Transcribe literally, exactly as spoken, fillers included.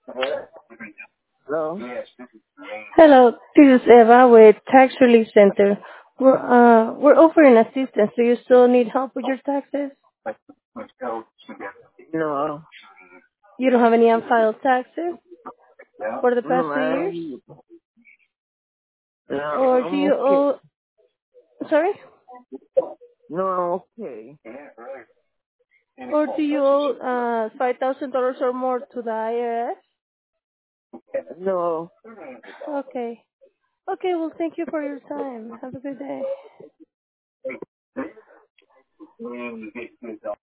Hello? Hello, this is Eva with Tax Relief Center. We're uh we're offering assistance. Do you still need help with your taxes? No, You don't have any unfiled taxes for the past no, two years? I'm, no, Or do I'm you okay. owe, sorry? No, I'm okay. Or do you owe uh five thousand dollars or more to the I R S? No. Okay. Okay, well, thank you for your time. Have a good day.